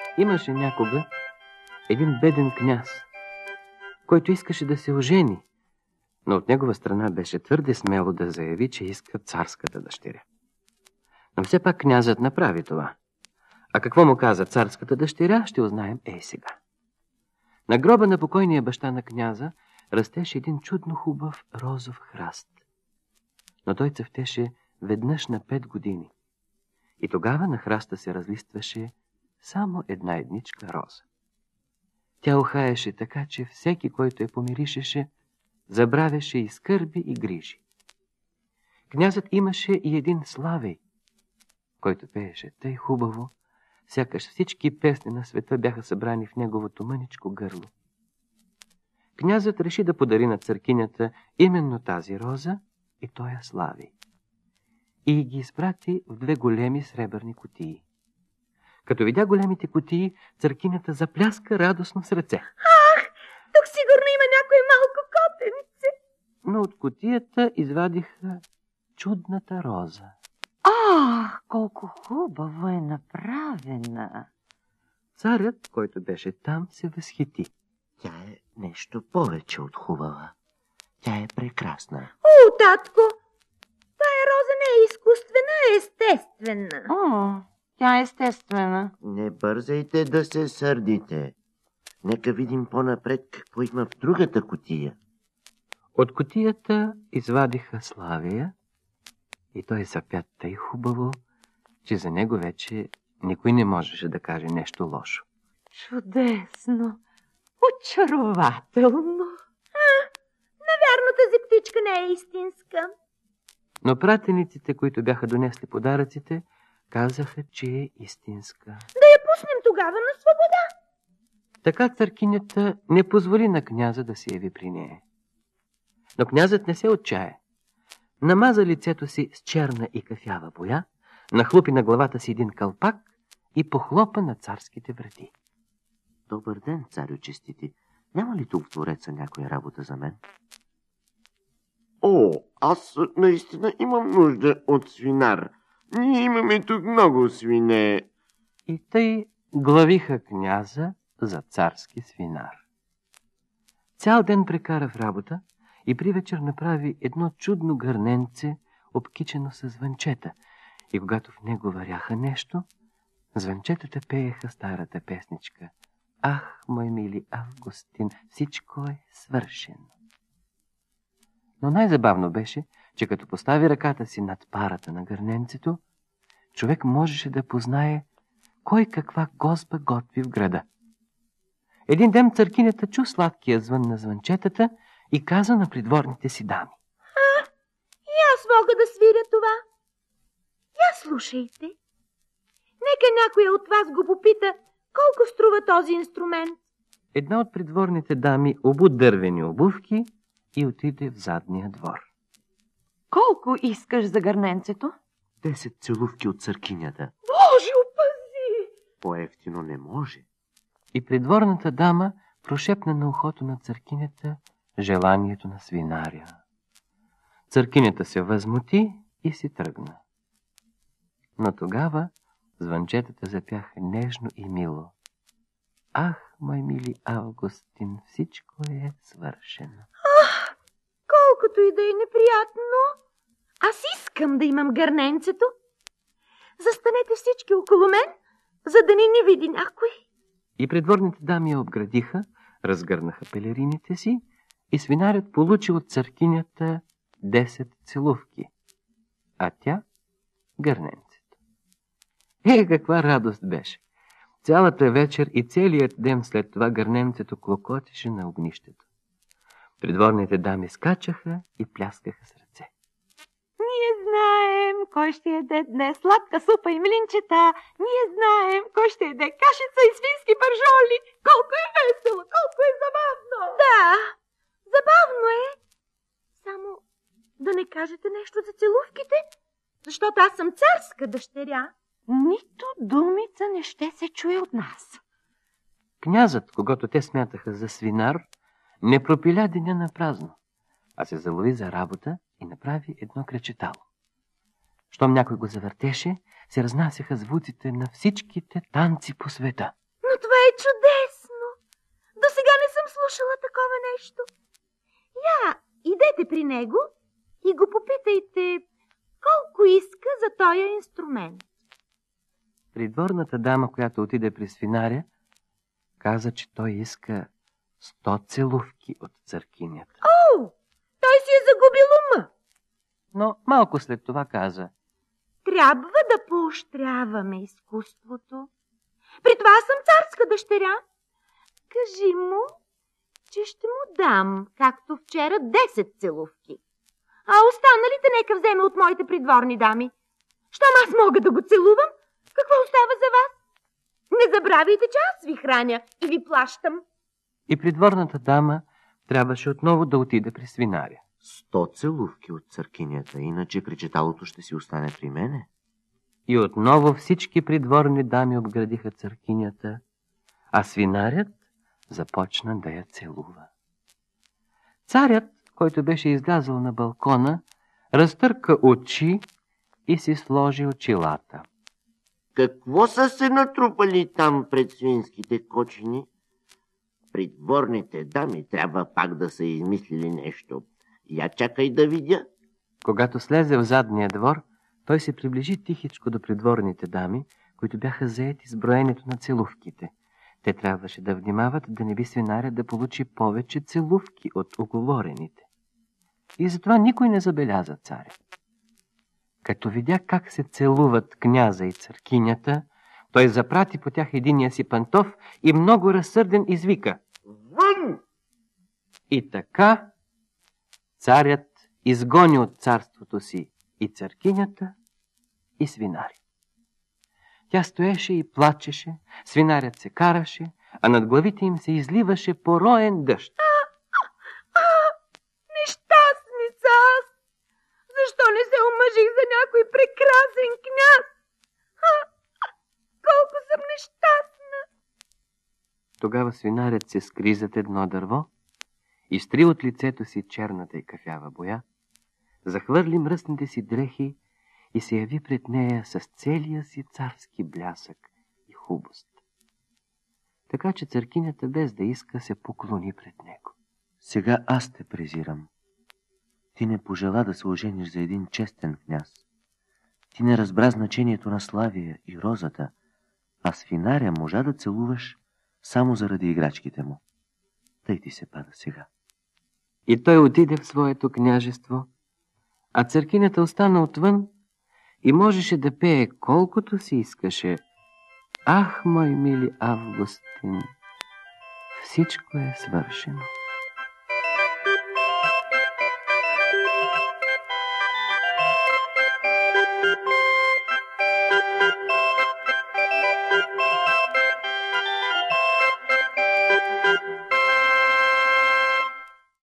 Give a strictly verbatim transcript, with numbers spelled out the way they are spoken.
Имаше някога един беден княз, който искаше да се ожени, но от негова страна беше твърде смело да заяви, че иска царската дъщеря. Но все пак князът направи това. А какво му каза царската дъщеря, ще узнаем ей сега. На гроба на покойния баща на княза растеше един чудно хубав розов храст. Но той цъфтеше веднъж на пет години. И тогава на храста се разлистваше само една едничка роза. Тя ухаеше така, че всеки, който я помиришеше, забравяше и скърби и грижи. Князът имаше и един славей, който пееше тъй хубаво, сякаш всички песни на света бяха събрани в неговото мъничко гърло. Князът реши да подари на църкинята именно тази роза и тоя славей. И ги изпрати в две големи сребърни кутии. Като видя големите кутии, църкинята запляска радостно с ръце. Ах, тук сигурно има някое малко котенце. Но от кутията извадиха чудната роза. Ах, колко хубаво е направена! Царят, който беше там, се възхити. Тя е нещо повече от хубава. Тя е прекрасна. О, татко, тая роза не е изкуствена, а естествена. О, тя е естествена. Не бързайте да се сърдите. Нека видим по-напред какво има в другата кутия. От кутията извадиха славия и той запя тъй хубаво, че за него вече никой не можеше да каже нещо лошо. Чудесно! Очарователно! А, навярно тази птичка не е истинска. Но пратениците, които бяха донесли подаръците, казаха, че е истинска. Да я пуснем тогава на свобода. Така църкинята не позволи на княза да се яви при нея. Но князът не се отчая. Намаза лицето си с черна и кафява боя, нахлупи на главата си един кълпак и похлопа на царските врати. Добър ден, царю честити. Няма ли тук в двореца някоя работа за мен? О, аз наистина имам нужда от свинар. Ние имаме тук много свине. И тъй главиха княза за царски свинар. Цял ден прекара в работа и при вечер направи едно чудно гърненце, обкичено с звънчета. И когато в него варяха нещо, звънчетата пееха старата песничка. Ах, мой мили Августин, всичко е свършено. Но най-забавно беше, че като постави ръката си над парата на гърненцето, човек можеше да познае кой каква гозба готви в града. Един ден църкинята чу сладкия звън на звънчетата и каза на придворните си дами. А, и аз мога да свиря това. Я слушайте. Нека някоя от вас го попита колко струва този инструмент. Една от придворните дами обу дървени обувки и отиде в задния двор. Колко искаш за гърненцето? Десет целувки от църкинята. Боже, опази! По-евтино не може. И придворната дама прошепна на ухото на църкинята желанието на свинаря. Църкинята се възмути и си тръгна. Но тогава звънчетата запяха нежно и мило. Ах, мой мили Августин, всичко е свършено. Ах, колкото и да е неприятно, аз искам да имам гърненцето. Застанете всички около мен, за да не ни види някой. И придворните дами я обградиха, разгърнаха пелерините си и свинарят получи от църкинята десет целувки, а тя гърненцето. Е, каква радост беше! Цялата вечер и целият ден след това гърненцето клокотеше на огнището. Придворните дами скачаха и пляскаха с ръце. Ние знаем кой ще яде днес сладка супа и млинчета. Ние знаем кой ще яде кашица и свински пържоли. Колко е весело, колко е забавно. Да, забавно е. Само да не кажете нещо за целувките, защото аз съм царска дъщеря. Нито думица не ще се чуе от нас. Князът, когато те смятаха за свинар, не пропиля деня на празно, а се залови за работа и направи едно кречетало. Щом някой го завъртеше, се разнасяха звуците на всичките танци по света. това е чудесно! До сега не съм слушала такова нещо. Я, идете при него и го попитайте колко иска за този инструмент. Придворната дама, която отиде при свинаря, каза, че той иска сто целувки от църкинята. О, той си е загубил ума. Но малко след това каза: трябва да поощряваме изкуството. При това аз съм царска дъщеря. Кажи му, че ще му дам, както вчера, десет целувки. А останалите нека вземе от моите придворни дами. Щом аз мога да го целувам, какво остава за вас? Не забравяйте, че аз ви храня и ви плащам. И придворната дама трябваше отново да отиде при свинаря. Сто целувки от църкинята, иначе кричеталото ще си остане при мене. И отново всички придворни дами обградиха църкинята, а свинарят започна да я целува. Царят, който беше излязъл на балкона, разтърка очи и си сложи очилата. Какво са се натрупали там пред свинските кочини? Придворните дами трябва пак да са измислили нещо. Я чакай да видя. Когато слезе в задния двор, той се приближи тихичко до придворните дами, които бяха заети с броенето на целувките. Те трябваше да внимават да не би свинарят да получи повече целувки от уговорените. И затова никой не забеляза царя. Като видя как се целуват княза и църкинята, той запрати по тях единия си пантов и много разсърден извика: Вън! И така царят изгони от царството си и църкинята, и свинаря. Тя стоеше и плачеше, свинарят се караше, а над главите им се изливаше пороен дъжд. А, а, нещастница аз! Защо не се омъжих за някой прекрасен княз? А, колко съм нещастна! Тогава свинарят се скри зад едно дърво, изтри от лицето си черната и кафява боя, захвърли мръсните си дрехи и се яви пред нея с целия си царски блясък и хубост. Така че църкинята, без да иска, се поклони пред него. Сега аз те презирам. Ти не пожела да се ожениш за един честен княз. Ти не разбра значението на Славия и розата, а свинаря можа да целуваш само заради играчките му. Тъй ти се пада сега. И той отиде в своето княжество, а църкинята остана отвън и можеше да пее колкото си искаше. Ах, мой мили Августин, всичко е свършено.